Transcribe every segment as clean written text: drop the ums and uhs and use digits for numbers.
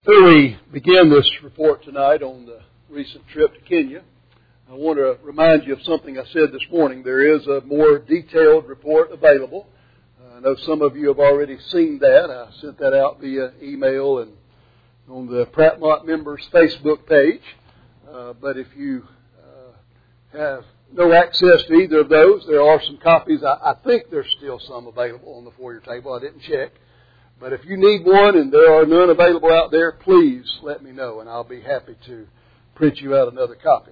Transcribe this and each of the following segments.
Before we begin this report tonight on the recent trip to Kenya, I want to remind you of something I said this morning. There is a more detailed report available. I know some of you have already seen that. I sent that out via email and on the Prattmont members Facebook page. But if you have no access to either of those, there are some copies. I think there's still some available on the foyer table. I didn't check. But if you need one and there are none available out there, please let me know and I'll be happy to print you out another copy.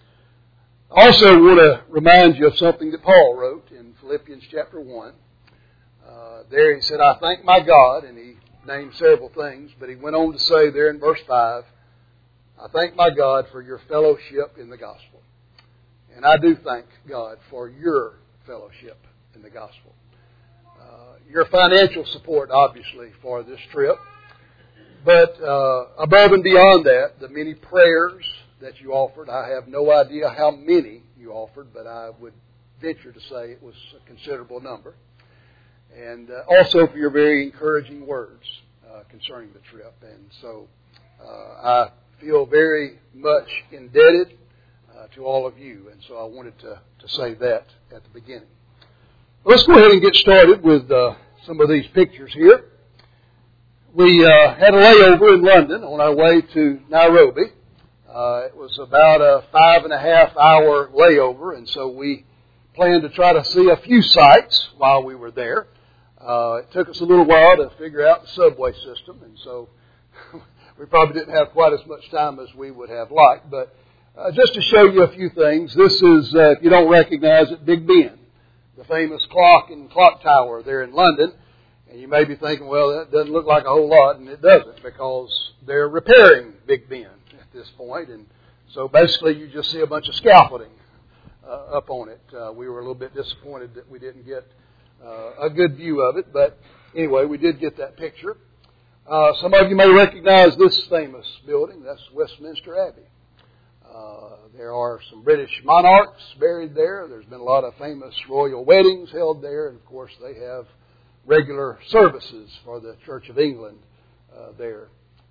I also want to remind you of something that Paul wrote in Philippians chapter 1. There he said, I thank my God, and he named several things, but he went on to say there in verse 5, I thank my God for your fellowship in the gospel. And I do thank God for your fellowship in the gospel. Your financial support, obviously, for this trip. But above and beyond that, the many prayers that you offered. I have no idea how many you offered, but I would venture to say it was a considerable number. And also for your very encouraging words concerning the trip. And so I feel very much indebted to all of you. And so I wanted to say that at the beginning. Let's go ahead and get started with some of these pictures here. We had a layover in London on our way to Nairobi. It was about a 5.5 hour layover, and so we planned to try to see a few sites while we were there. It took us a little while to figure out the subway system, and so we probably didn't have quite as much time as we would have liked. But just to show you a few things, this is, if you don't recognize it, Big Ben, the famous clock and clock tower there in London. And you may be thinking, well, that doesn't look like a whole lot, and it doesn't, because they're repairing Big Ben at this point. And so basically you just see a bunch of scaffolding up on it. We were a little bit disappointed that we didn't get a good view of it, but anyway, we did get that picture. Some of you may recognize this famous building. That's Westminster Abbey. There are some British monarchs buried there. There's been a lot of famous royal weddings held there. And, of course, they have regular services for the Church of England there.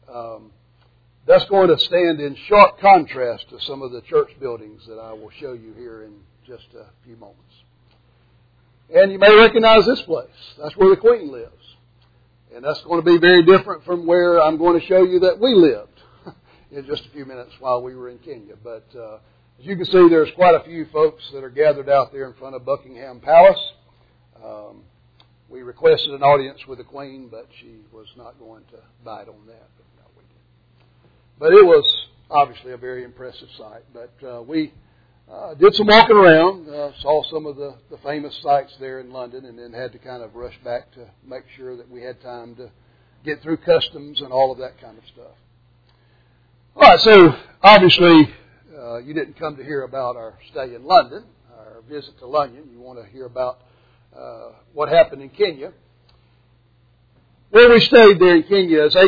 That's going to stand in sharp contrast to some of the church buildings that I will show you here in just a few moments. And you may recognize this place. That's where the Queen lives. And that's going to be very different from where I'm going to show you that we lived in just a few minutes while we were in Kenya. But as you can see, there's quite a few folks that are gathered out there in front of Buckingham Palace. We requested an audience with the Queen, but she was not going to bite on that. But no, we didn't. But it was obviously a very impressive sight. But we did some walking around, saw some of the famous sites there in London, and then had to kind of rush back to make sure that we had time to get through customs and all of that kind of stuff. All right, so obviously you didn't come to hear about our stay in London, our visit to London. You want to hear about what happened in Kenya. Where we stayed there in Kenya is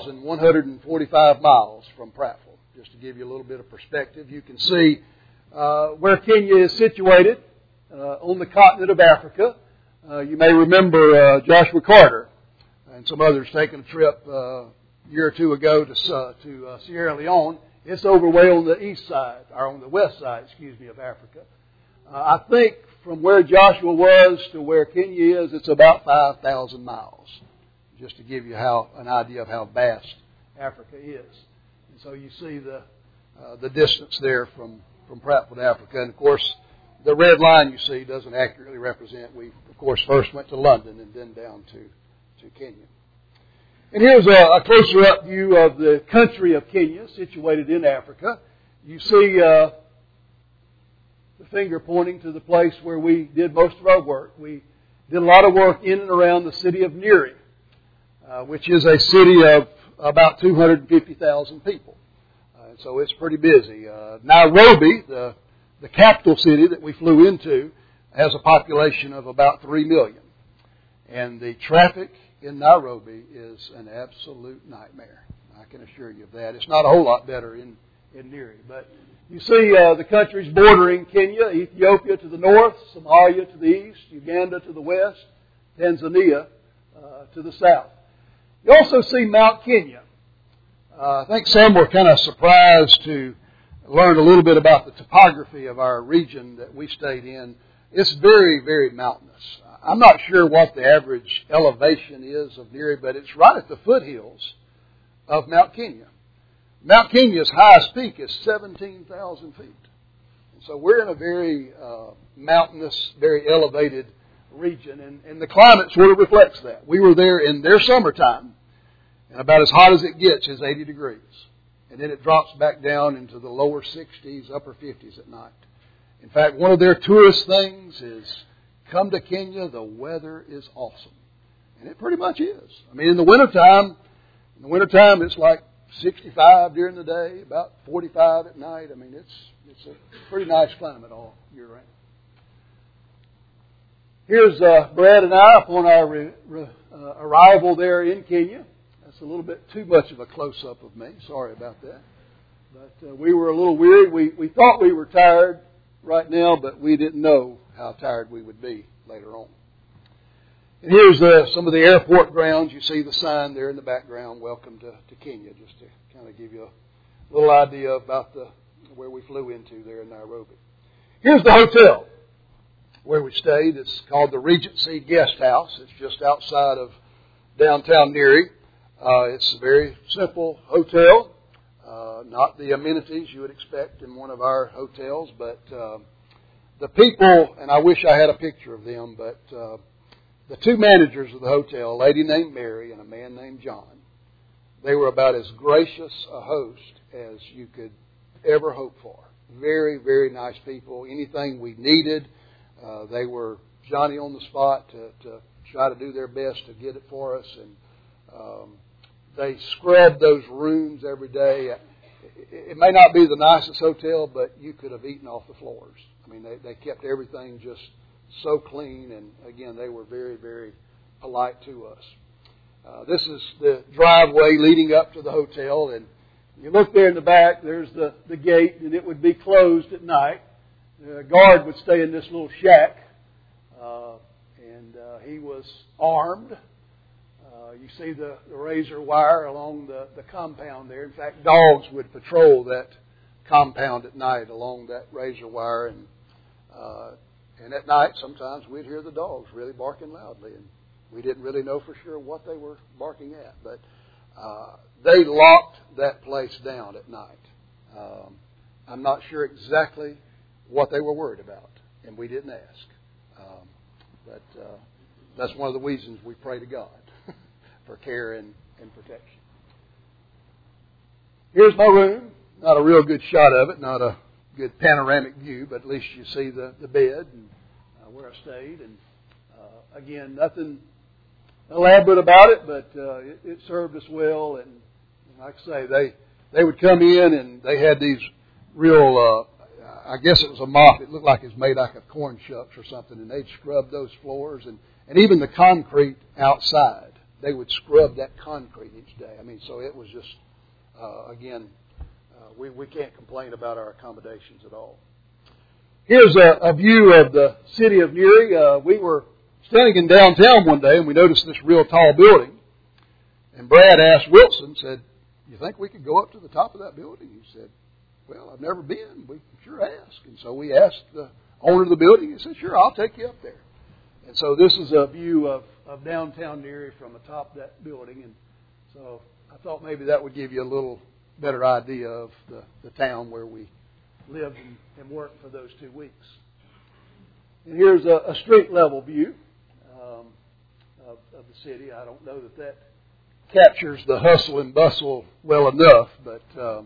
8,145 miles from Prattville. Just to give you a little bit of perspective, you can see where Kenya is situated on the continent of Africa. You may remember Joshua Carter and some others taking a trip year or two ago to Sierra Leone. It's over way on the east side, or on the west side, of Africa. I think from where Joshua was to where Kenya is, it's about 5,000 miles, just to give you an idea of how vast Africa is. And so you see the distance there from Prattville to Africa. And, of course, the red line you see doesn't accurately represent. We, of course, first went to London and then down to Kenya. And here's a closer-up view of the country of Kenya, situated in Africa. You see the finger pointing to the place where we did most of our work. We did a lot of work in and around the city of Nyeri, which is a city of about 250,000 people. And so it's pretty busy. Nairobi, the capital city that we flew into, has a population of about 3 million. And the traffic in Nairobi is an absolute nightmare. I can assure you of that. It's not a whole lot better in Nyeri. But you see the countries bordering Kenya, Ethiopia to the north, Somalia to the east, Uganda to the west, Tanzania to the south. You also see Mount Kenya. I think some were kind of surprised to learn a little bit about the topography of our region that we stayed in. It's very, very mountainous. I'm not sure what the average elevation is of Neary, but it's right at the foothills of Mount Kenya. Mount Kenya's highest peak is 17,000 feet. So we're in a very mountainous, very elevated region, and the climate sort of reflects that. We were there in their summertime, and about as hot as it gets is 80 degrees. And then it drops back down into the lower 60s, upper 50s at night. In fact, one of their tourist things is come to Kenya, the weather is awesome. And it pretty much is. I mean, in the wintertime it's like 65 during the day, about 45 at night. I mean, it's a pretty nice climate all year round. Here's Brad and I upon our arrival there in Kenya. That's a little bit too much of a close-up of me. Sorry about that. But we were a little weary. We thought we were tired right now, but we didn't know how tired we would be later on. And here's some of the airport grounds. You see the sign there in the background, welcome to Kenya, just to kind of give you a little idea about where we flew into there in Nairobi. Here's the hotel where we stayed. It's called the Regency Guest House. It's just outside of downtown Neary. It's a very simple hotel, not the amenities you would expect in one of our hotels, but the people, and I wish I had a picture of them, but the two managers of the hotel, a lady named Mary and a man named John, they were about as gracious a host as you could ever hope for. Very, very nice people. Anything we needed, they were Johnny on the spot to try to do their best to get it for us. And they scrubbed those rooms every day. It may not be the nicest hotel, but you could have eaten off the floors. I mean, they kept everything just so clean. And, again, they were very, very polite to us. This is the driveway leading up to the hotel. And you look there in the back, there's the gate, and it would be closed at night. The guard would stay in this little shack, and he was armed. You see the razor wire along the compound there. In fact, dogs would patrol that compound at night along that razor wire. And at night, sometimes we'd hear the dogs really barking loudly. And we didn't really know for sure what they were barking at. But they locked that place down at night. I'm not sure exactly what they were worried about, and we didn't ask. But that's one of the reasons we pray to God for care and protection. Here's my room. Not a real good shot of it, not a good panoramic view, but at least you see the bed and where I stayed. And again, nothing elaborate about it, but it served us well. And like I say, they would come in and they had these real, I guess it was a mop. It looked like it was made like of corn shucks or something, and they'd scrub those floors and even the concrete outside. They would scrub that concrete each day. I mean, so it was just, again, we can't complain about our accommodations at all. Here's a view of the city of Neary. We were standing in downtown one day, and we noticed this real tall building. And Brad asked Wilson, said, "You think we could go up to the top of that building?" He said, "Well, I've never been. We can sure ask." And so we asked the owner of the building. He said, "Sure, I'll take you up there." And so this is a view of downtown Neary from atop that building. And so I thought maybe that would give you a little better idea of the town where we lived and worked for those 2 weeks. And here's a street level view of the city. I don't know that captures the hustle and bustle well enough, but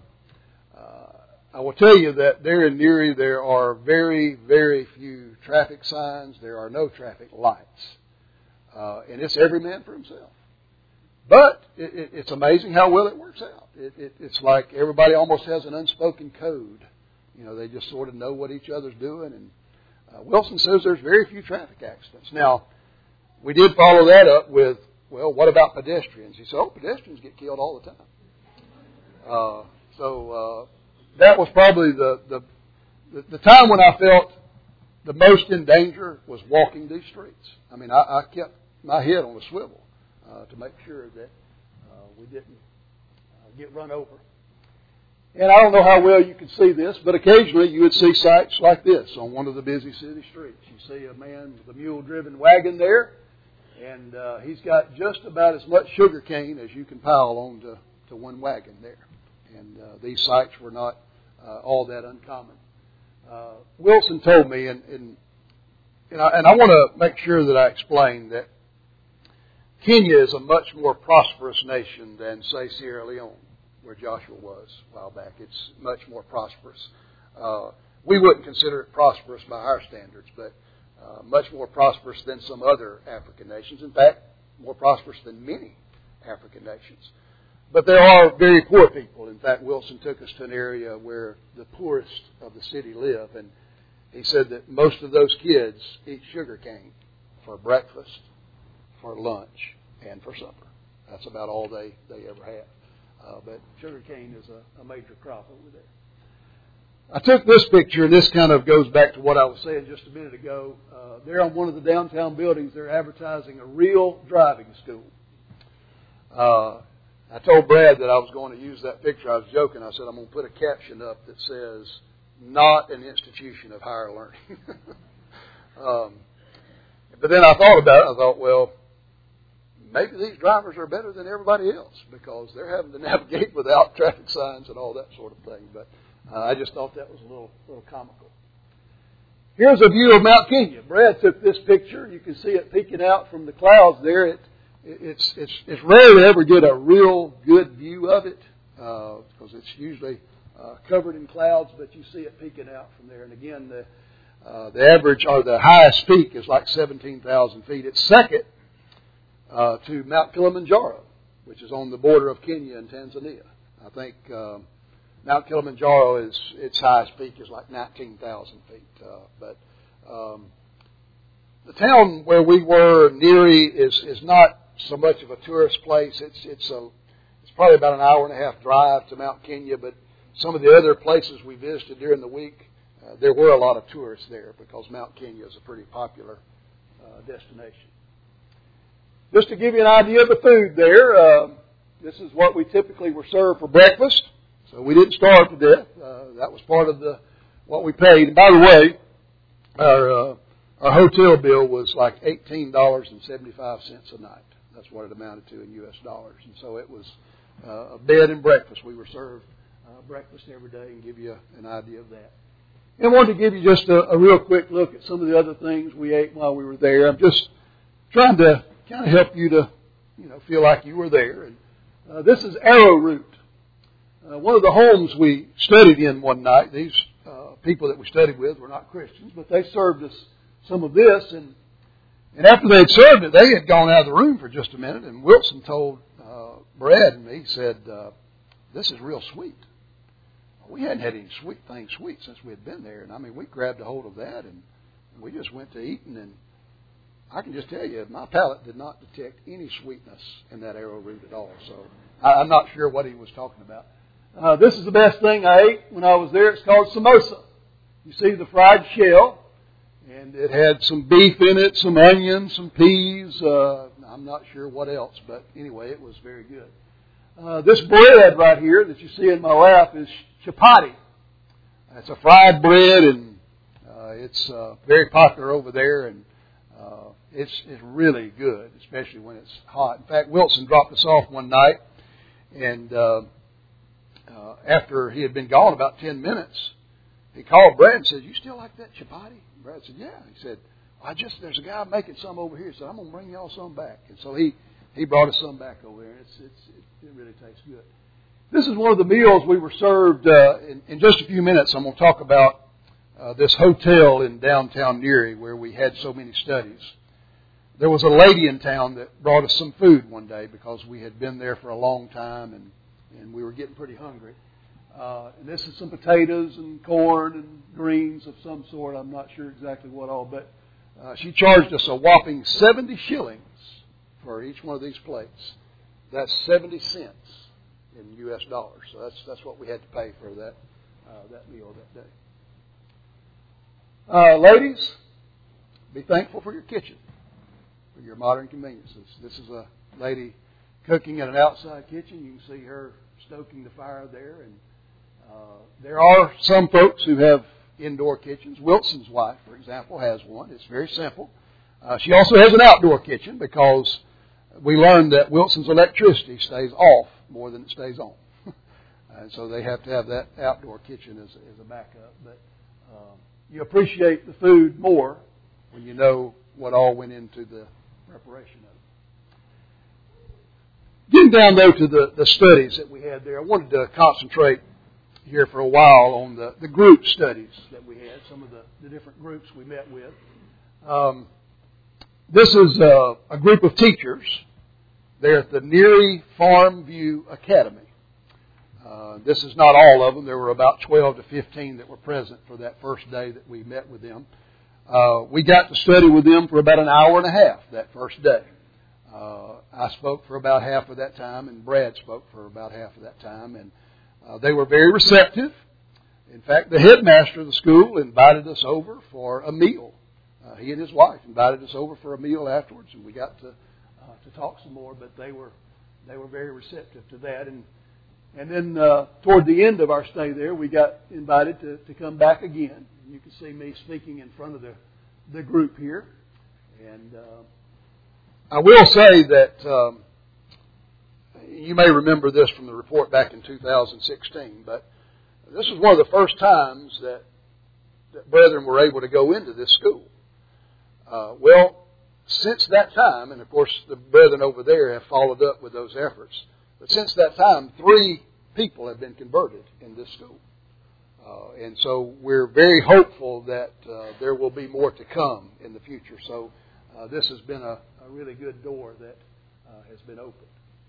I will tell you that there in Neary there are very, very few traffic signs. There are no traffic lights. And it's every man for himself. But it's amazing how well it works out. It's like everybody almost has an unspoken code. You know, they just sort of know what each other's doing. And Wilson says there's very few traffic accidents. Now, we did follow that up with, well, what about pedestrians? He said, pedestrians get killed all the time. So that was probably the time when I felt the most in danger was walking these streets. I mean, I kept my head on a swivel to make sure that we didn't get run over. And I don't know how well you can see this, but occasionally you would see sights like this on one of the busy city streets. You see a man with a mule-driven wagon there, and he's got just about as much sugar cane as you can pile onto one wagon there. And these sights were not all that uncommon. Wilson told me, and I want to make sure that I explain that Kenya is a much more prosperous nation than, say, Sierra Leone, where Joshua was a while back. It's much more prosperous. We wouldn't consider it prosperous by our standards, but much more prosperous than some other African nations. In fact, more prosperous than many African nations. But there are very poor people. In fact, Wilson took us to an area where the poorest of the city live, and he said that most of those kids eat sugar cane for breakfast, for lunch, and for supper. That's about all they ever have. But sugar cane is a major crop over there. I took this picture, and this kind of goes back to what I was saying just a minute ago. There on one of the downtown buildings, they're advertising a real driving school. I told Brad that I was going to use that picture. I was joking. I said, I'm going to put a caption up that says, "Not an institution of higher learning." But then I thought about it. I thought, well, maybe these drivers are better than everybody else because they're having to navigate without traffic signs and all that sort of thing. But I just thought that was a little comical. Here's a view of Mount Kenya. Brad took this picture. You can see it peeking out from the clouds there. It's rare to ever get a real good view of it because it's usually covered in clouds, but you see it peeking out from there. And again, the average or the highest peak is like 17,000 feet. It's second to Mount Kilimanjaro, which is on the border of Kenya and Tanzania. I think Mount Kilimanjaro its highest peak is like 19,000 feet. But the town where we were, Nyeri, is not so much of a tourist place. It's probably about an hour and a half drive to Mount Kenya. But some of the other places we visited during the week, there were a lot of tourists there because Mount Kenya is a pretty popular destination. Just to give you an idea of the food there, this is what we typically were served for breakfast. So we didn't starve to death. That was part of what we paid. And by the way, our hotel bill was like $18.75 a night. That's what it amounted to in U.S. dollars. And so it was a bed and breakfast. We were served breakfast every day and give you an idea of that. And I wanted to give you just a real quick look at some of the other things we ate while we were there. I'm just trying to kind of help you to, feel like you were there. And this is arrowroot. One of the homes we studied in one night, these people that we studied with were not Christians, but they served us some of this. And after they had served it, they had gone out of the room for just a minute. And Wilson told Brad and me, he said, "This is real sweet." We hadn't had any sweet since we had been there. And we grabbed a hold of that and we just went to eating. And I can just tell you, my palate did not detect any sweetness in that arrowroot at all. So I'm not sure what he was talking about. This is the best thing I ate when I was there. It's called samosa. You see the fried shell, and it had some beef in it, some onions, some peas. I'm not sure what else, but anyway, it was very good. This bread right here that you see in my lap is chapati. It's a fried bread, and it's very popular over there, and it's really good, especially when it's hot. In fact, Wilson dropped us off one night, and after he had been gone about 10 minutes, he called Brad and said, "You still like that chapati?" Brad said, "Yeah." He said, "There's a guy making some over here." He said, "I'm going to bring y'all some back." And so he brought us some back over there. It really tastes good. This is one of the meals we were served. In just a few minutes, I'm going to talk about this hotel in downtown Nyeri where we had so many studies. There was a lady in town that brought us some food one day because we had been there for a long time and we were getting pretty hungry. And this is some potatoes and corn and greens of some sort. I'm not sure exactly what all, but she charged us a whopping 70 shillings for each one of these plates. That's 70 cents in U.S. dollars. So that's what we had to pay for that meal that day. Ladies, be thankful for your kitchen, for your modern conveniences. This is a lady cooking in an outside kitchen. You can see her stoking the fire there. And there are some folks who have indoor kitchens. Wilson's wife, for example, has one. It's very simple. She also has an outdoor kitchen because we learned that Wilson's electricity stays off more than it stays on. And so they have to have that outdoor kitchen as a backup. But you appreciate the food more when you know what all went into the preparation of it. Getting down, though, to the studies that we had there, I wanted to concentrate here for a while on the group studies that we had, some of the different groups we met with. This is a group of teachers. They're at the Neary Farm View Academy. This is not all of them. There were about 12 to 15 that were present for that first day that we met with them. We got to study with them for about an hour and a half that first day. I spoke for about half of that time, and Brad spoke for about half of that time. And they were very receptive. In fact, the headmaster of the school invited us over for a meal. He and his wife invited us over for a meal afterwards, and we got to talk some more. But they were very receptive to that. And then toward the end of our stay there, we got invited to come back again. You can see me speaking in front of the group here. And I will say that you may remember this from the report back in 2016, but this was one of the first times that brethren were able to go into this school. Well, since that time, and of course the brethren over there have followed up with those efforts, but since that time, 3 people have been converted in this school. And so we're very hopeful that there will be more to come in the future. So this has been a really good door that has been opened.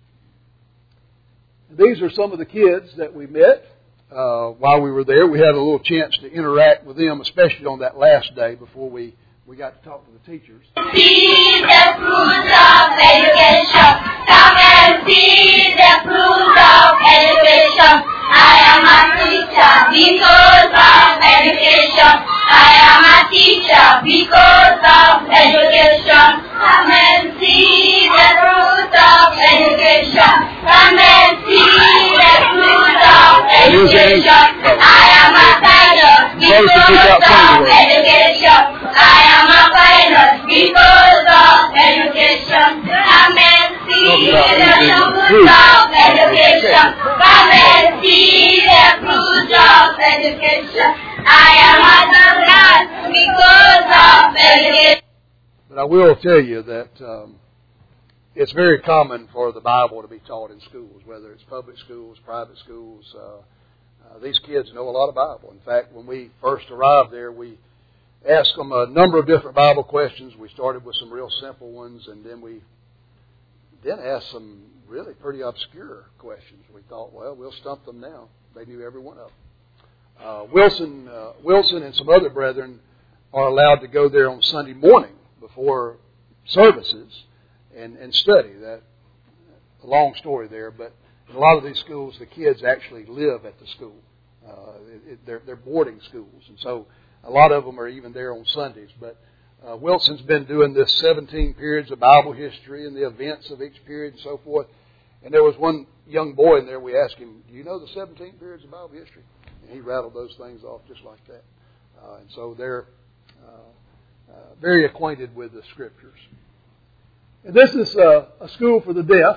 These are some of the kids that we met while we were there. We had a little chance to interact with them, especially on that last day before we got to talk to the teachers. See the fruit of education. Come and see the fruit of education. I am a teacher because of education. I am a teacher because of education. Come and see the fruit of education. Come and see the fruit of education. I am a tiger because of education. I am a pilot because of education. Come and see the fruit of education. Come and see the fruit of education. I am a nurse because of education. But I will tell you that it's very common for the Bible to be taught in schools, whether it's public schools, private schools. These kids know a lot of Bible. In fact, when we first arrived there, we asked them a number of different Bible questions. We started with some real simple ones, and then we asked some really pretty obscure questions. We thought, well, we'll stump them now. They knew every one of them. Wilson and some other brethren are allowed to go there on Sunday morning before services and study. That's a long story there, but in a lot of these schools, the kids actually live at the school. They're boarding schools, and so a lot of them are even there on Sundays. But Wilson's been doing this 17 periods of Bible history and the events of each period and so forth. And there was one young boy in there, we asked him, do you know the 17 periods of Bible history? And he rattled those things off just like that. And so they're very acquainted with the Scriptures. And this is a school for the deaf.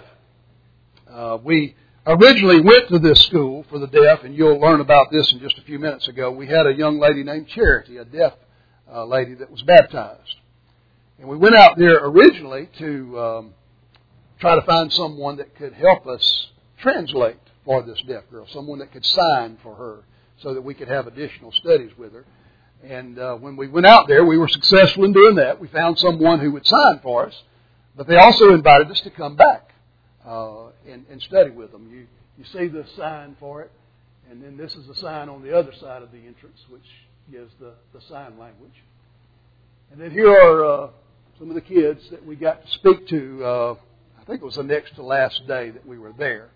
We originally went to this school for the deaf, and you'll learn about this in just a few minutes ago. We had a young lady named Charity, a deaf lady that was baptized. And we went out there originally to try to find someone that could help us translate for this deaf girl, someone that could sign for her so that we could have additional studies with her. And when we went out there, we were successful in doing that. We found someone who would sign for us, but they also invited us to come back and study with them. You see the sign for it, and then this is the sign on the other side of the entrance, which gives the sign language. And then here are some of the kids that we got to speak to. I think it was the next to last day that we were there.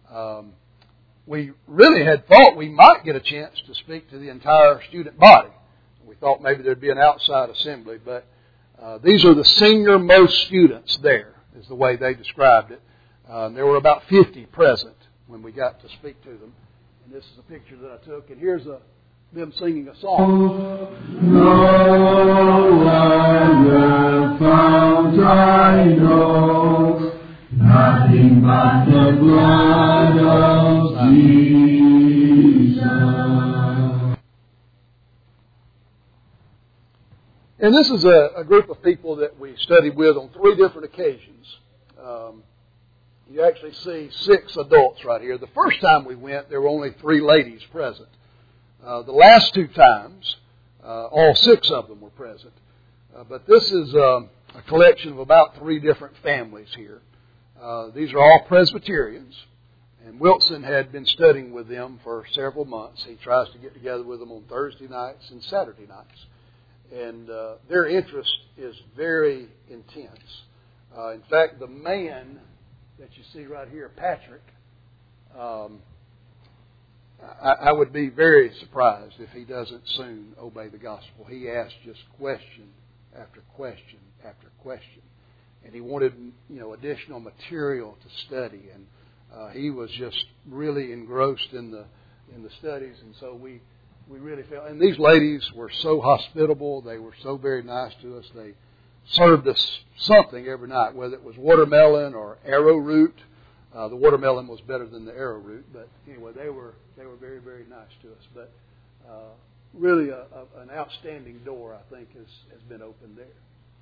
We really had thought we might get a chance to speak to the entire student body. We thought maybe there'd be an outside assembly, but these are the senior-most students there, is the way they described it. There were about 50 present when we got to speak to them. And this is a picture that I took. And here's them singing a song. No other fount I know, nothing but the blood of Jesus. And this is a group of people that we studied with on 3 different occasions. You actually see 6 adults right here. The first time we went, there were only 3 ladies present. The last 2 times, all 6 of them were present. But this is a collection of about 3 different families here. These are all Presbyterians. And Wilson had been studying with them for several months. He tries to get together with them on Thursday nights and Saturday nights. And their interest is very intense. In fact, the man that you see right here, Patrick, I would be very surprised if he doesn't soon obey the gospel. He asked just question after question after question. And he wanted, additional material to study. And he was just really engrossed in the studies. And so we really felt, and these ladies were so hospitable. They were so very nice to us. They served us something every night, whether it was watermelon or arrowroot. The watermelon was better than the arrowroot, but anyway, they were very, very nice to us. But really, an outstanding door, I think, has been opened there.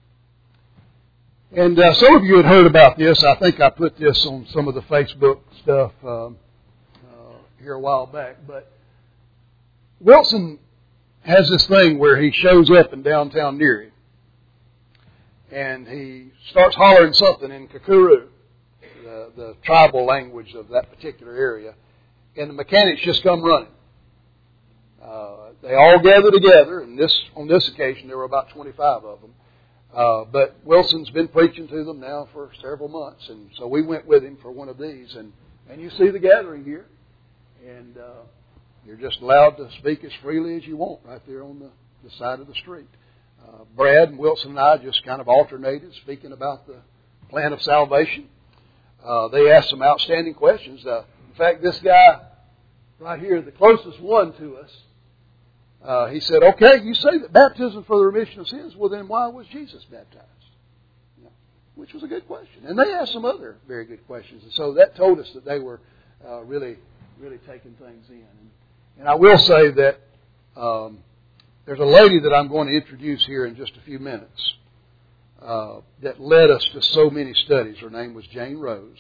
And some of you had heard about this. I think I put this on some of the Facebook stuff here a while back, but Wilson has this thing where he shows up in downtown Neary, and he starts hollering something in Kakuru, the tribal language of that particular area, and the mechanics just come running. They all gather together, and on this occasion there were about 25 of them. But Wilson's been preaching to them now for several months, and so we went with him for one of these, and you see the gathering here, and you're just allowed to speak as freely as you want right there on the side of the street. Brad and Wilson and I just kind of alternated speaking about the plan of salvation. They asked some outstanding questions. In fact, this guy right here, the closest one to us, he said, okay, you say that baptism for the remission of sins. Well, then why was Jesus baptized? Which was a good question. And they asked some other very good questions. And so that told us that they were really, really taking things in. And I will say that there's a lady that I'm going to introduce here in just a few minutes that led us to so many studies. Her name was Jane Rose.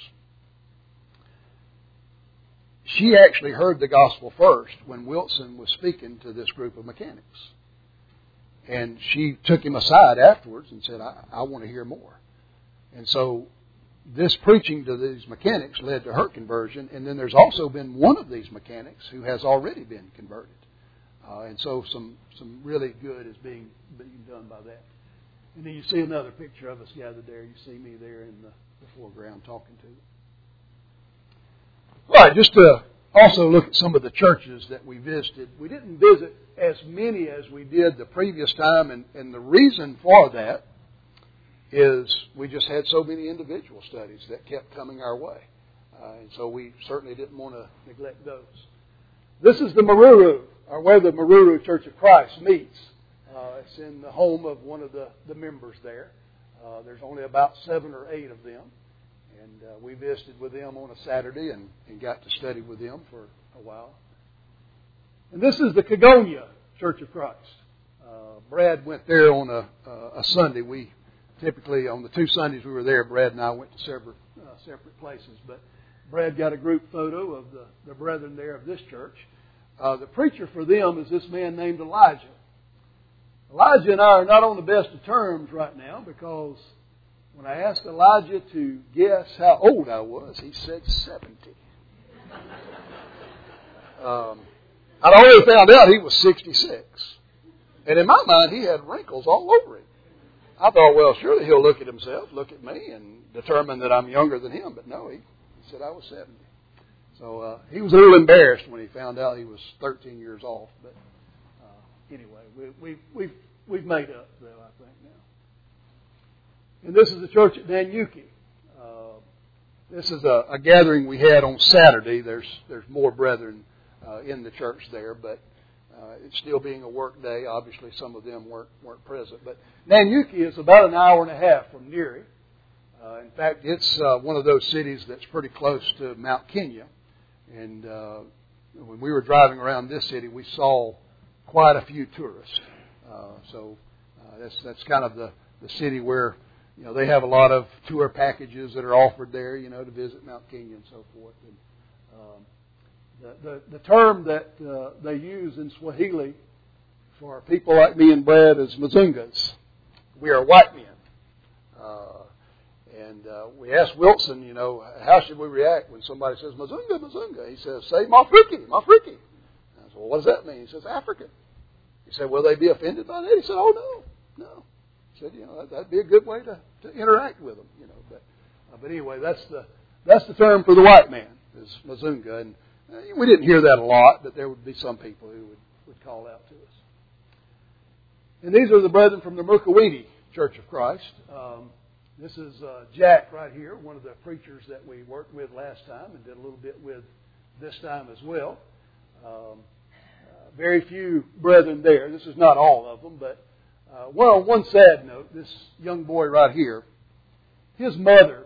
She actually heard the gospel first when Wilson was speaking to this group of mechanics. And she took him aside afterwards and said, I want to hear more. And so this preaching to these mechanics led to her conversion. And then there's also been one of these mechanics who has already been converted. And so some really good is being done by that. And then you see another picture of us gathered there. You see me there in the foreground talking to them. All right, just to also look at some of the churches that we visited. We didn't visit as many as we did the previous time, and the reason for that is we just had so many individual studies that kept coming our way. And so we certainly didn't want to neglect those. This is the Maruru, or where the Maruru Church of Christ meets. It's in the home of one of the members there. There's only about 7 or 8 of them. And we visited with them on a Saturday and got to study with them for a while. And this is the Cagonia Church of Christ. Brad went there on a Sunday. We typically, on the 2 Sundays we were there, Brad and I went to separate places. But Brad got a group photo of the brethren there of this church. The preacher for them is this man named Elijah. Elijah and I are not on the best of terms right now because when I asked Elijah to guess how old I was, he said 70. I'd already found out he was 66. And in my mind, he had wrinkles all over him. I thought, well, surely he'll look at himself, look at me, and determine that I'm younger than him. But no, he said I was 70. So he was a little embarrassed when he found out he was 13 years off. But anyway, we've made up, though, I think, now. And this is the church at Nanyuki. This is a gathering we had on Saturday. There's more brethren in the church there, but it's still being a work day. Obviously, some of them weren't present. But Nanyuki is about an hour and a half from Neri. In fact, it's one of those cities that's pretty close to Mount Kenya. And when we were driving around this city, we saw quite a few tourists. So that's kind of the city where they have a lot of tour packages that are offered there, to visit Mount Kenya and so forth. And the term that they use in Swahili for people like me and Brad is Mzungas. We are white men. And we asked Wilson, how should we react when somebody says Mzunga, Mzunga? He says, say Mafriki, Mafriki. I said, well, what does that mean? He says, African. He said, will they be offended by that? He said, oh, no. He said, that'd be a good way to interact with them, But anyway, that's the term for the white man, is Mzunga. And we didn't hear that a lot, but there would be some people who would call out to us. And these are the brethren from the Mukawini Church of Christ. This is Jack right here, one of the preachers that we worked with last time and did a little bit with this time as well. Very few brethren there. This is not all of them, but on one sad note, this young boy right here, his mother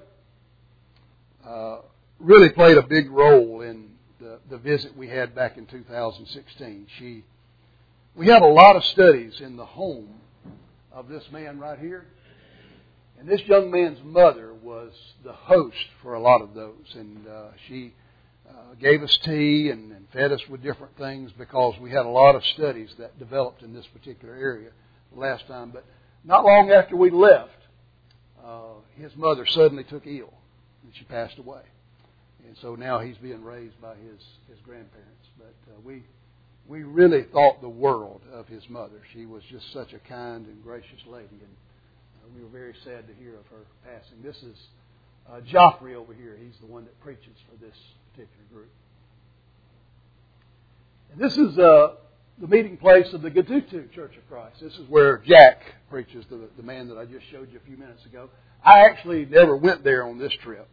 really played a big role in the visit we had back in 2016. We had a lot of studies in the home of this man right here. And this young man's mother was the host for a lot of those. And she gave us tea and fed us with different things because we had a lot of studies that developed in this particular area last time. But not long after we left, his mother suddenly took ill and she passed away. And so now he's being raised by his grandparents. But we really thought the world of his mother. She was just such a kind and gracious lady. And we were very sad to hear of her passing. This is Joffrey over here. He's the one that preaches for this particular group. And this is the meeting place of the Gadutu Church of Christ. This is where Jack preaches, the man that I just showed you a few minutes ago. I actually never went there on this trip.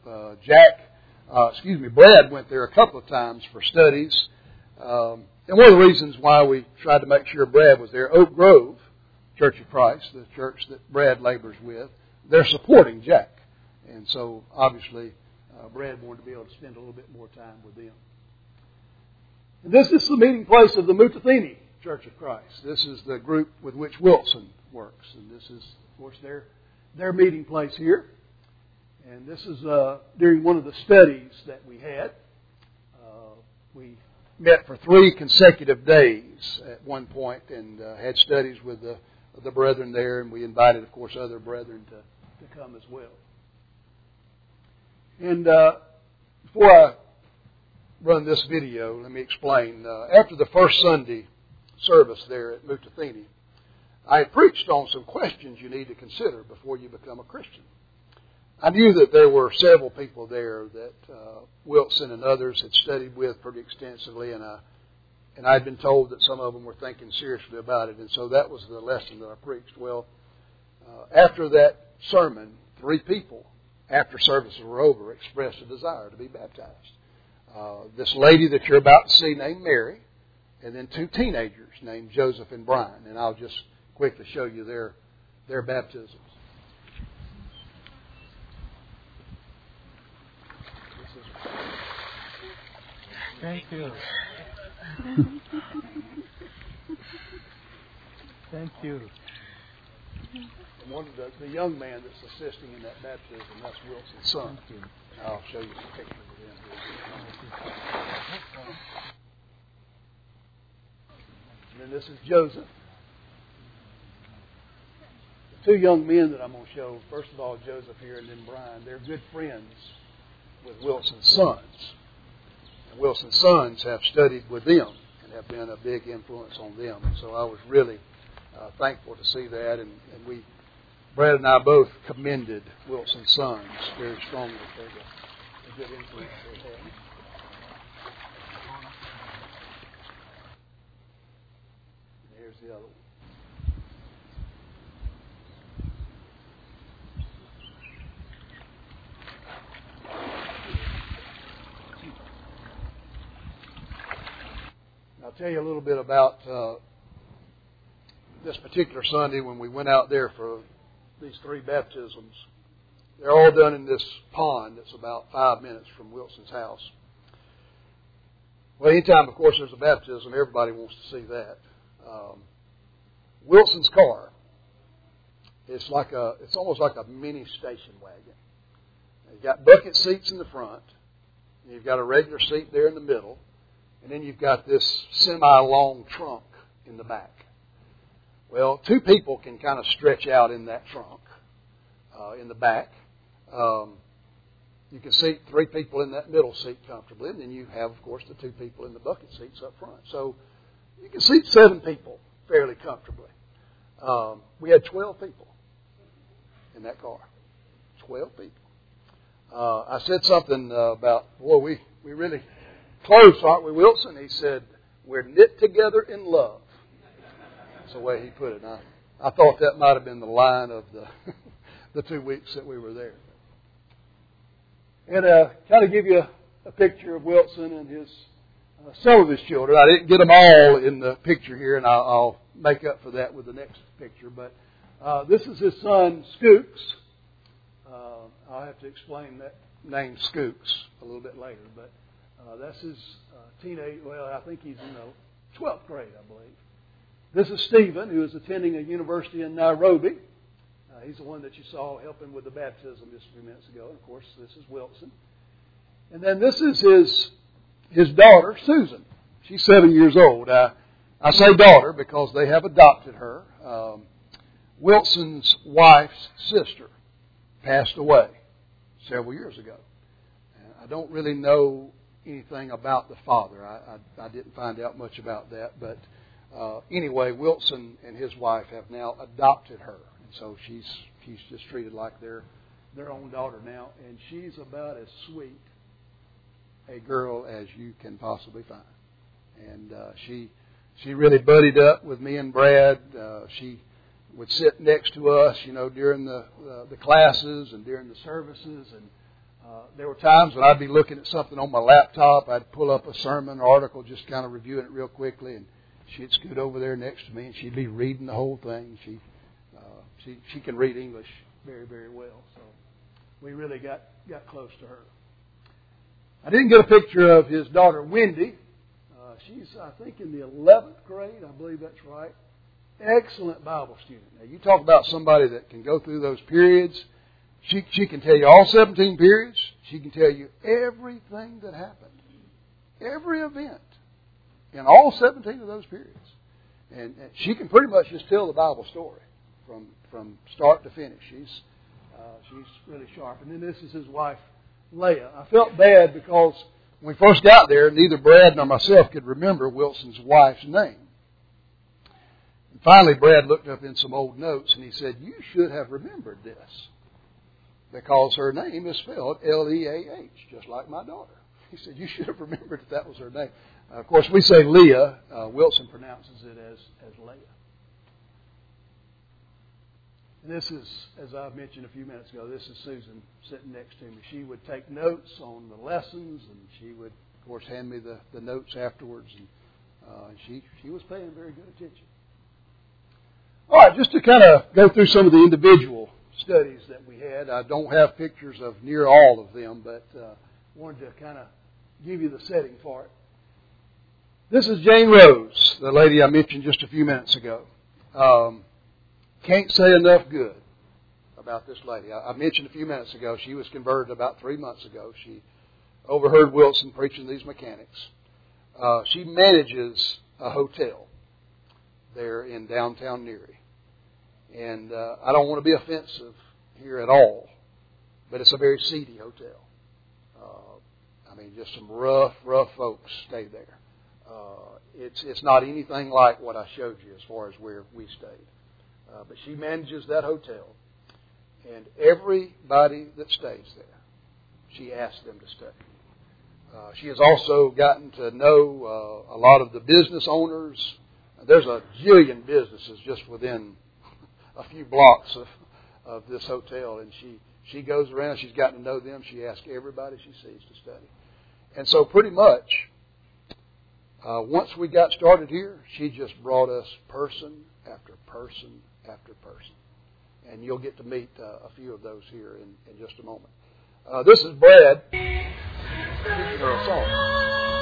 Brad went there a couple of times for studies. And one of the reasons why we tried to make sure Brad was there, Oak Grove Church of Christ, the church that Brad labors with, they're supporting Jack. And so, obviously, Brad wanted to be able to spend a little bit more time with them. And this is the meeting place of the Mutathini Church of Christ. This is the group with which Wilson works. And this is, of course, their meeting place here. And this is during one of the studies that we had. We met for 3 consecutive days at one point and had studies with the brethren there, and we invited, of course, other brethren to come as well. And before I run this video, let me explain. After the first Sunday service there at Mutathini, I preached on some questions you need to consider before you become a Christian. I knew that there were several people there that Wilson and others had studied with pretty extensively, and I'd been told that some of them were thinking seriously about it, and so that was the lesson that I preached. Well, after that sermon, 3 people, after services were over, expressed a desire to be baptized. This lady that you're about to see named Mary, and then 2 teenagers named Joseph and Brian, and I'll just quickly show you their baptisms. Thank you. Thank you. One of the young man that's assisting in that baptism, that's Wilson's son. Thank you. I'll show you some pictures of him. And then this is Joseph. The 2 young men that I'm going to show, first of all, Joseph here and then Brian, they're good friends with Wilson's sons. And Wilson's sons have studied with them and have been a big influence on them. And so I was really thankful to see that. And Brad and I both commended Wilson's sons very strongly for the good influence they had. And here's the other one. I'll tell you a little bit about this particular Sunday when we went out there for these 3 baptisms. They're all done in this pond that's about 5 minutes from Wilson's house. Well, anytime, of course, there's a baptism, everybody wants to see that. Wilson's car, it's almost like a mini station wagon. You've got bucket seats in the front, and you've got a regular seat there in the middle, and then you've got this semi-long trunk in the back. Well, 2 people can kind of stretch out in that trunk in the back. You can seat 3 people in that middle seat comfortably, and then you have, of course, the 2 people in the bucket seats up front. So you can seat 7 people fairly comfortably. We had 12 people in that car. 12 people. I said something about, boy, we really close, aren't we, Wilson? He said, we're knit together in love. That's the way he put it. I thought that might have been the line of the 2 weeks that we were there. And kind of give you a picture of Wilson and his some of his children. I didn't get them all in the picture here, and I'll make up for that with the next picture. But this is his son, Skooks. I'll have to explain that name, Skooks, a little bit later. But that's his teenage, well, I think he's in the 12th grade, I believe. This is Stephen, who is attending a university in Nairobi. He's the one that you saw helping with the baptism just a few minutes ago. And, of course, this is Wilson. And then this is his daughter, Susan. She's 7 years old. I say daughter because they have adopted her. Wilson's wife's sister passed away several years ago. I don't really know anything about the father. I didn't find out much about that. But anyway, Wilson and his wife have now adopted her. And so she's just treated like their own daughter now. And she's about as sweet a girl as you can possibly find. And she really buddied up with me and Brad. She would sit next to us, during the classes and during the services. And there were times when I'd be looking at something on my laptop. I'd pull up a sermon or article, just kind of reviewing it real quickly, and she'd scoot over there next to me, and she'd be reading the whole thing. She can read English very, very well. So we really got close to her. I didn't get a picture of his daughter, Wendy. She's, I think, in the 11th grade. I believe that's right. Excellent Bible student. Now, you talk about somebody that can go through those periods. She can tell you all 17 periods. She can tell you everything that happened. Every event in all 17 of those periods. And she can pretty much just tell the Bible story from start to finish. She's really sharp. And then this is his wife, Leah. I felt bad because when we first got there, neither Brad nor myself could remember Wilson's wife's name. And finally, Brad looked up in some old notes and he said, "You should have remembered this because her name is spelled Leah, just like my daughter." He said, "You should have remembered that was her name." Of course, we say Leah. Wilson pronounces it as Leah. And this is, as I mentioned a few minutes ago, this is Susan sitting next to me. She would take notes on the lessons, and she would, of course, hand me the notes afterwards. And she was paying very good attention. All right, just to kind of go through some of the individual studies that we had. I don't have pictures of near all of them, but wanted to kind of give you the setting for it. This is Jane Rose, the lady I mentioned just a few minutes ago. Can't say enough good about this lady. I mentioned a few minutes ago she was converted about 3 months ago. She overheard Wilson preaching to these mechanics. She manages a hotel there in downtown Neary. And I don't want to be offensive here at all, but it's a very seedy hotel. Just some rough folks stay there. It's not anything like what I showed you as far as where we stayed. But she manages that hotel. And everybody that stays there, she asks them to stay. She has also gotten to know a lot of the business owners. There's a jillion businesses just within a few blocks of this hotel. And she goes around. She's gotten to know them. She asks everybody she sees to study. And so pretty much Once we got started here, she just brought us person after person after person. And you'll get to meet a few of those here in just a moment. This is Brad teaching her a song.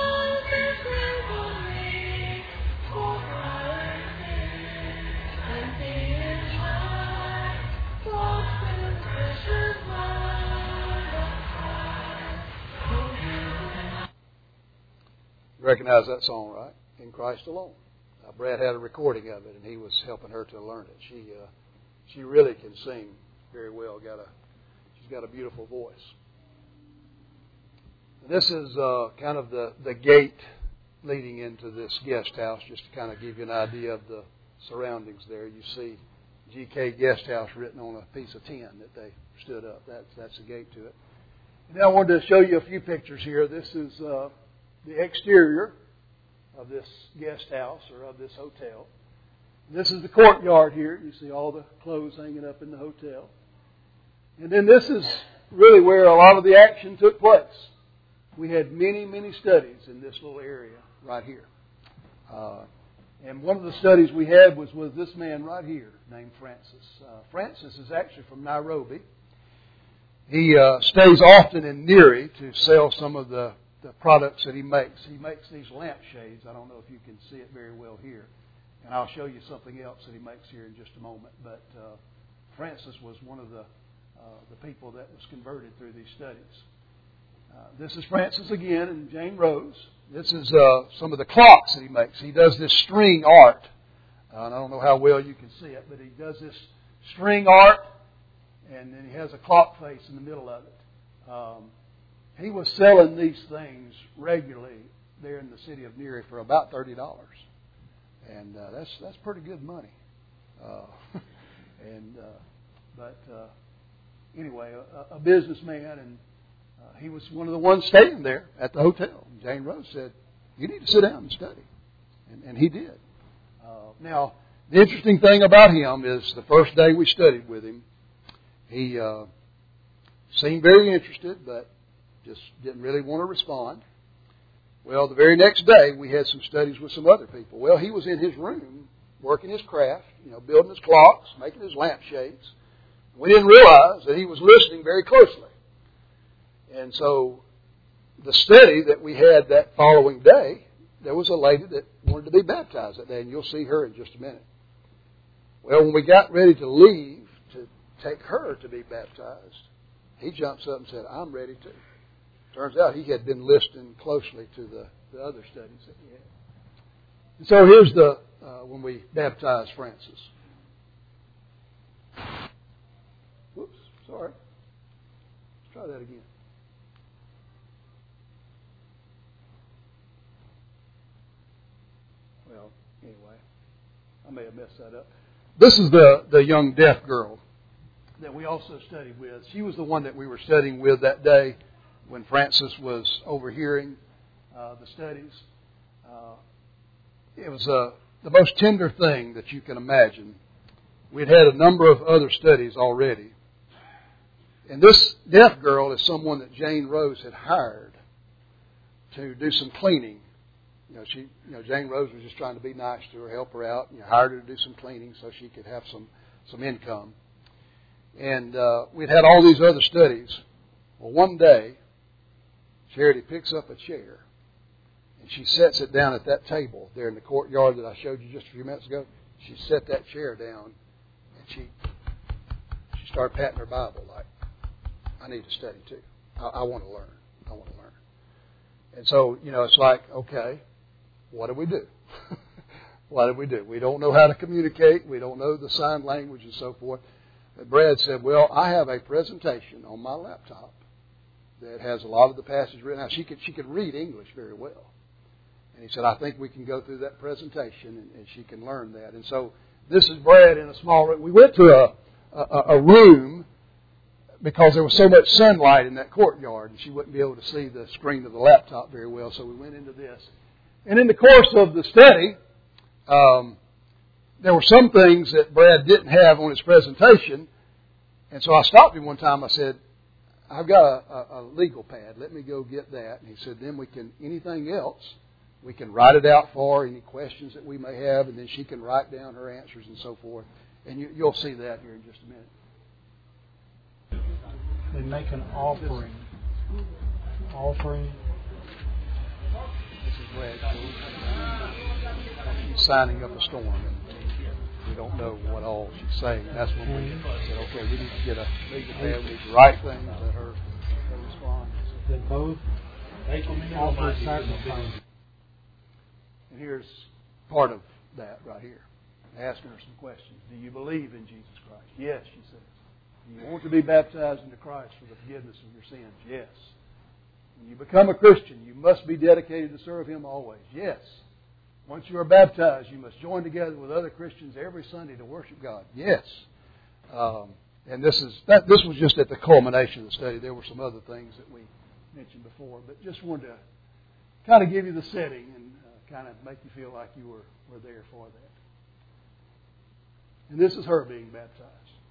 You recognize that song, right? In Christ Alone. Brad had a recording of it, and he was helping her to learn it. She really can sing very well. She's got a beautiful voice. And this is kind of the gate leading into this guest house, just to kind of give you an idea of the surroundings there. You see GK Guest House written on a piece of tin that they stood up. That's the gate to it. And now I wanted to show you a few pictures here. This is the exterior of this guest house or of this hotel. This is the courtyard here. You see all the clothes hanging up in the hotel. And then this is really where a lot of the action took place. We had many, many studies in this little area right here. And one of the studies we had was with this man right here named Francis. Francis is actually from Nairobi. He stays often in Nyeri to sell some of the products that he makes. He makes these lampshades. I don't know if you can see it very well here. And I'll show you something else that he makes here in just a moment. But Francis was one of the people that was converted through these studies. This is Francis again and Jane Rose. This is some of the clocks that he makes. He does this string art. And I don't know how well you can see it, but he does this string art, and then he has a clock face in the middle of it. He was selling these things regularly there in the city of Nyeri for about $30. And that's pretty good money. Anyway, a businessman, and he was one of the ones staying there at the hotel. And Jane Rose said, "You need to sit down and study," and he did. Now, the interesting thing about him is the first day we studied with him, he seemed very interested, but just didn't really want to respond. Well, the very next day, we had some studies with some other people. Well, he was in his room working his craft, building his clocks, making his lampshades. We didn't realize that he was listening very closely. And so the study that we had that following day, there was a lady that wanted to be baptized that day, and you'll see her in just a minute. Well, when we got ready to leave to take her to be baptized, he jumps up and said, "I'm ready too." Turns out he had been listening closely to the other studies that we had. And so here's when we baptized Francis. Whoops, sorry. Let's try that again. Well, anyway, I may have messed that up. This is the young deaf girl that we also studied with. She was the one that we were studying with that day when Francis was overhearing the studies. It was the most tender thing that you can imagine. We'd had a number of other studies already. And this deaf girl is someone that Jane Rose had hired to do some cleaning. Jane Rose was just trying to be nice to her, help her out, and hired her to do some cleaning so she could have some income. And we'd had all these other studies. Well, one day, Charity picks up a chair, and she sets it down at that table there in the courtyard that I showed you just a few minutes ago. She set that chair down, and she started patting her Bible like, "I need to study too. I want to learn. I want to learn." And so, it's like, okay, what do we do? What do we do? We don't know how to communicate. We don't know the sign language and so forth. But Brad said, "Well, I have a presentation on my laptop that has a lot of the passage written out." She could read English very well. And he said, "I think we can go through that presentation and she can learn that." And so this is Brad in a small room. We went to a room because there was so much sunlight in that courtyard and she wouldn't be able to see the screen of the laptop very well. So we went into this. And in the course of the study, there were some things that Brad didn't have on his presentation. And so I stopped him one time. I said, "I've got a legal pad. Let me go get that." And he said, "Then anything else, We can write it out for her, any questions that we may have, and then she can write down her answers and so forth. And you'll see that here in just a minute. They make an offering. This is Brad. She's signing up a storm, and we don't know what all she's saying. That's when we said, okay, we need to get a legal pad. We need to write things that her response. They both offer sacrifice. And here's part of that right here. Asking her some questions. Do you believe in Jesus Christ? Yes, she says. Do you want to be baptized into Christ for the forgiveness of your sins? Yes. When you become a Christian, you must be dedicated to serve Him always. Yes. Once you are baptized, you must join together with other Christians every Sunday to worship God. Yes. And this was just at the culmination of the study. There were some other things that we mentioned before, but just wanted to kind of give you the setting and kind of make you feel like you were there for that. And this is her being baptized.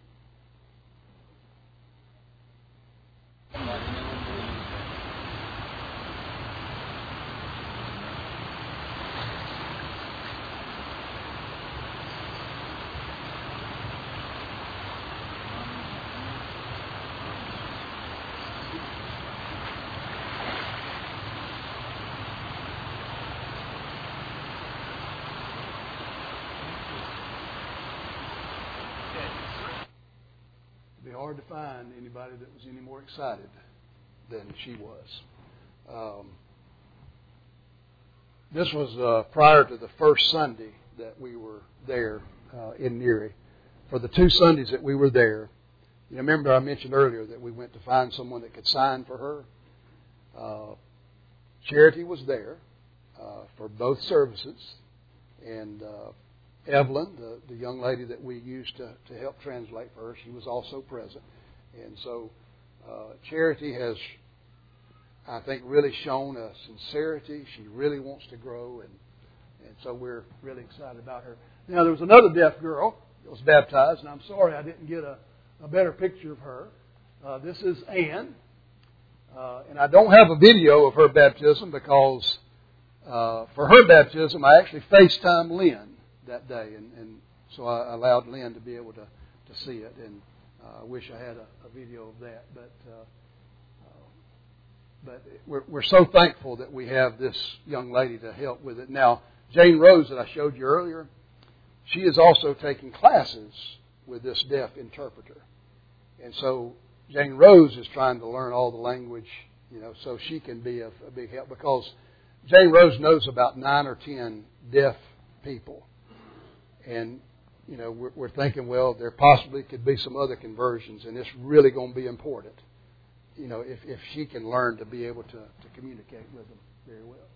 Hard to find anybody that was any more excited than she was. This was prior to the first Sunday that we were there in Neary. For the 2 Sundays that we were there, you remember I mentioned earlier that we went to find someone that could sign for her. Charity was there for both services, and Evelyn, the young lady that we used to help translate for her, she was also present. And so Charity has, I think, really shown a sincerity. She really wants to grow, and so we're really excited about her. Now, there was another deaf girl that was baptized, and I'm sorry I didn't get a better picture of her. This is Ann, and I don't have a video of her baptism because for her baptism I actually FaceTimed Lynn that day, and so I allowed Lynn to be able to see it, and I wish I had a video of that, but we're so thankful that we have this young lady to help with it. Now, Jane Rose that I showed you earlier, she is also taking classes with this deaf interpreter, and so Jane Rose is trying to learn all the language, so she can be a big help, because Jane Rose knows about 9 or 10 deaf people. And, we're thinking, well, there possibly could be some other conversions, and it's really going to be important, if she can learn to be able to communicate with them very well.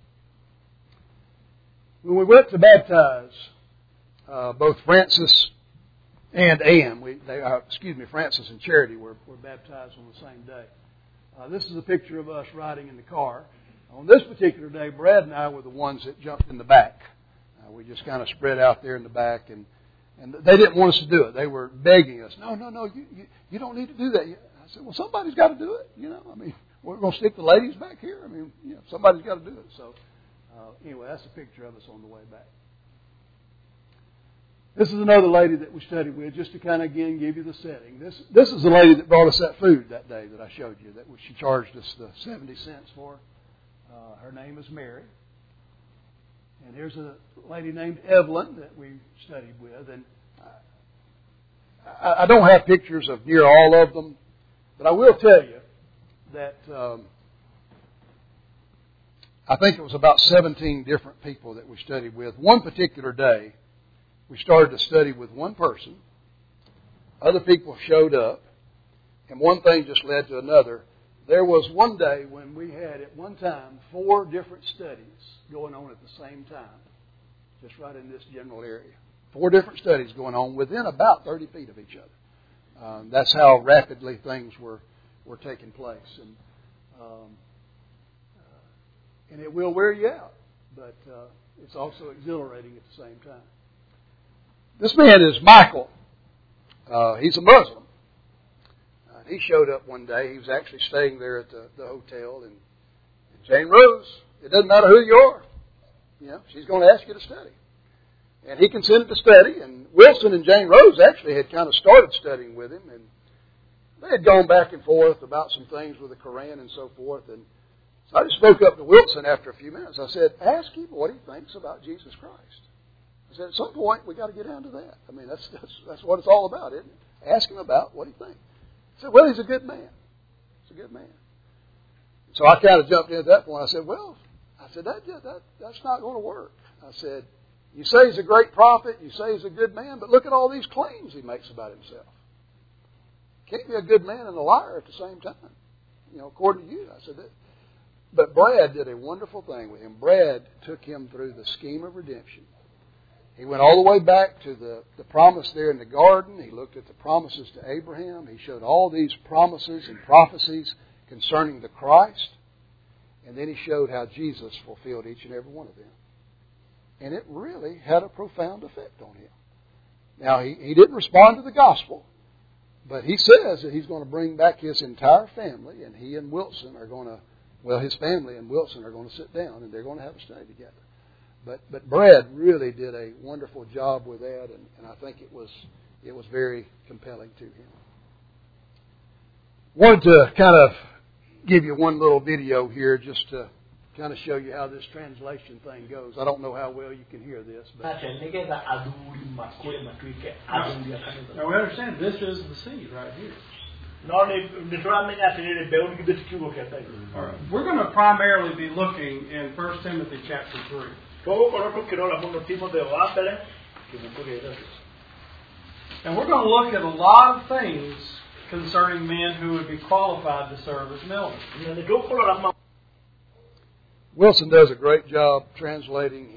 When we went to baptize both Francis and Ann, Francis and Charity were baptized on the same day. This is a picture of us riding in the car. On this particular day, Brad and I were the ones that jumped in the back. We just kind of spread out there in the back, and they didn't want us to do it. They were begging us, no, you don't need to do that. I said, well, somebody's got to do it. We're going to stick the ladies back here. Somebody's got to do it. So anyway, that's a picture of us on the way back. This is another lady that we studied with, just to kind of, again, give you the setting. This is the lady that brought us that food that day that I showed you, that she charged us the 70 cents for. Her name is Mary. And here's a lady named Evelyn that we studied with. And I don't have pictures of near all of them, but I will tell you that I think it was about 17 different people that we studied with. One particular day, we started to study with one person. Other people showed up, and one thing just led to another. There was one day when we had, at one time, 4 different studies going on at the same time, just right in this general area. 4 different studies going on within about 30 feet of each other. That's how rapidly things were taking place. And it will wear you out, but it's also exhilarating at the same time. This man is Michael. He's a Muslim. He showed up one day. He was actually staying there at the hotel. And Jane Rose, it doesn't matter who you are. she's going to ask you to study. And he consented to study, and Wilson and Jane Rose actually had kind of started studying with him, and they had gone back and forth about some things with the Koran and so forth. And so I just spoke up to Wilson after a few minutes. I said, ask him what he thinks about Jesus Christ. I said, at some point, we've got to get down to that. I mean, that's what it's all about, isn't it? Ask him about what he thinks. He said, well, he's a good man. He's a good man. So I kind of jumped in at that point. I said, that's not going to work. I said, you say he's a great prophet, you say he's a good man, but look at all these claims he makes about himself. Can't be a good man and a liar at the same time, according to you. I said that. But Brad did a wonderful thing with him. Brad took him through the scheme of redemption. He went all the way back to the promise there in the garden. He looked at the promises to Abraham. He showed all these promises and prophecies concerning the Christ. And then he showed how Jesus fulfilled each and every one of them. And it really had a profound effect on him. Now, he didn't respond to the gospel. But he says that he's going to bring back his entire family, and he and Wilson are going to, his family and Wilson are going to sit down, and they're going to have a study together. But Brad really did a wonderful job with that, and I think it was very compelling to him. Wanted to kind of give you one little video here just to kind of show you how this translation thing goes. I don't know how well you can hear this. But now we understand this is the seed right here. All right. We're going to primarily be looking in 1 Timothy chapter 3. And we're going to look at a lot of things concerning men who would be qualified to serve as elders. Wilson does a great job translating.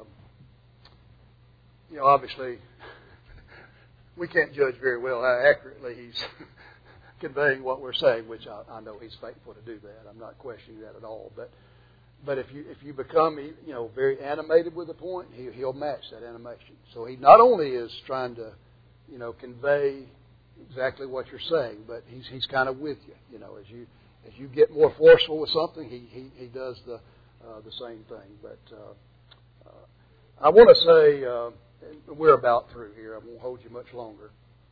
He, obviously, we can't judge very well how accurately he's conveying what we're saying, which I know he's faithful to do that. I'm not questioning that at all. But if you become very animated with the point, he'll match that animation. So he not only is trying to convey exactly what you're saying, but he's kind of with you. As you get more forceful with something, he does the same thing. But I want to say we're about through here. I won't hold you much longer.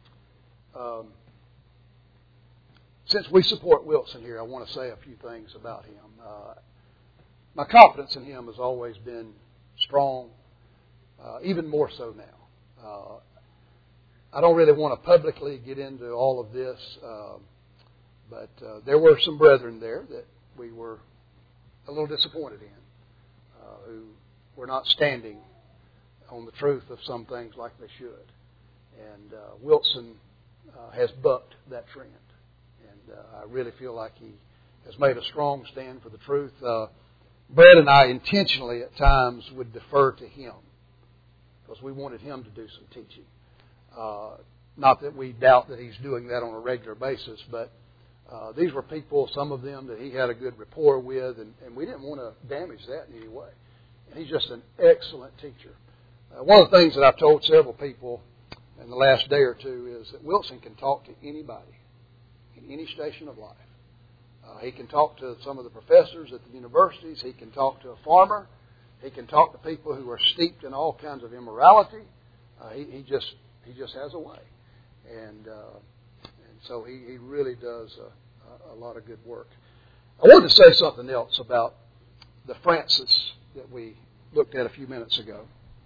Since we support Wilson here, I want to say a few things about him. My confidence in him has always been strong, even more so now. I don't really want to publicly get into all of this, but there were some brethren there that we were a little disappointed in, who were not standing on the truth of some things like they should. And Wilson has bucked that trend. And I really feel like he has made a strong stand for the truth. Brad and I intentionally at times would defer to him because we wanted him to do some teaching. Not that we doubt that he's doing that on a regular basis, but these were people, some of them, that he had a good rapport with, and we didn't want to damage that in any way. And he's just an excellent teacher. One of the things that I've told several people in the last day or two is that Wilson can talk to anybody in any station of life. He can talk to some of the professors at the universities. He can talk to a farmer. He can talk to people who are steeped in all kinds of immorality. He just has a way. And so he really does a lot of good work. I wanted to say something else about the Francis that we looked at a few minutes ago.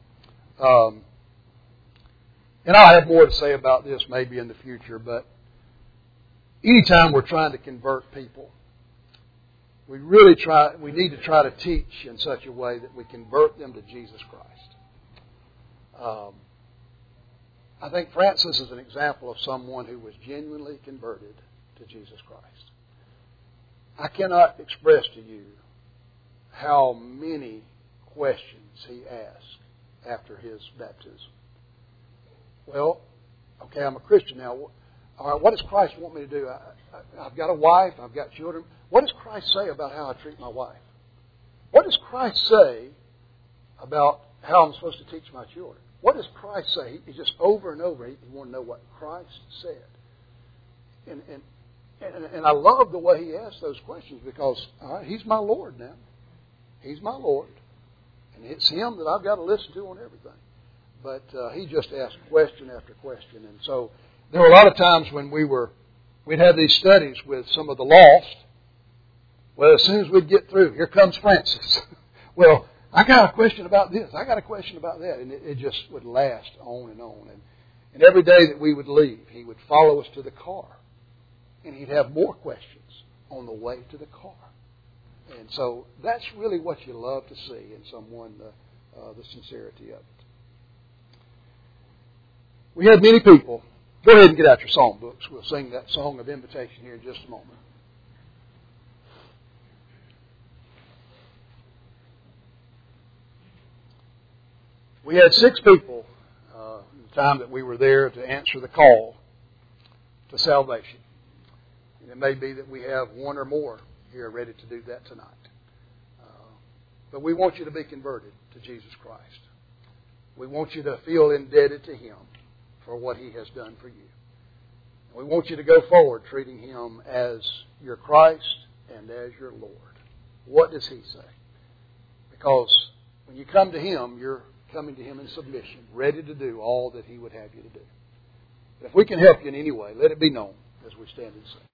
And I'll have more to say about this maybe in the future, but anytime we're trying to convert people, we need to try to teach in such a way that we convert them to Jesus Christ. I think Francis is an example of someone who was genuinely converted to Jesus Christ. I cannot express to you how many questions he asked after his baptism. Well, okay, I'm a Christian now. All right, what does Christ want me to do? I've got a wife. I've got children. What does Christ say about how I treat my wife? What does Christ say about how I'm supposed to teach my children? What does Christ say? He just over and over, he wanted to know what Christ said. And I love the way he asked those questions because, all right, he's my Lord now. He's my Lord. And it's him that I've got to listen to on everything. But he just asked question after question. And so there were a lot of times when we'd have these studies with some of the lost. Well, as soon as we'd get through, here comes Francis. Well, I got a question about this. I got a question about that. And it just would last on and on. And every day that we would leave, he would follow us to the car. And he'd have more questions on the way to the car. And so that's really what you love to see in someone, the sincerity of it. We had many people. Go ahead and get out your song books. We'll sing that song of invitation here in just a moment. We had 6 people in the time that we were there to answer the call to salvation. And it may be that we have 1 or more here ready to do that tonight. But we want you to be converted to Jesus Christ. We want you to feel indebted to Him for what He has done for you. We want you to go forward treating Him as your Christ and as your Lord. What does He say? Because when you come to Him, you're coming to Him in submission, ready to do all that He would have you to do. If we can help you in any way, let it be known as we stand and sing.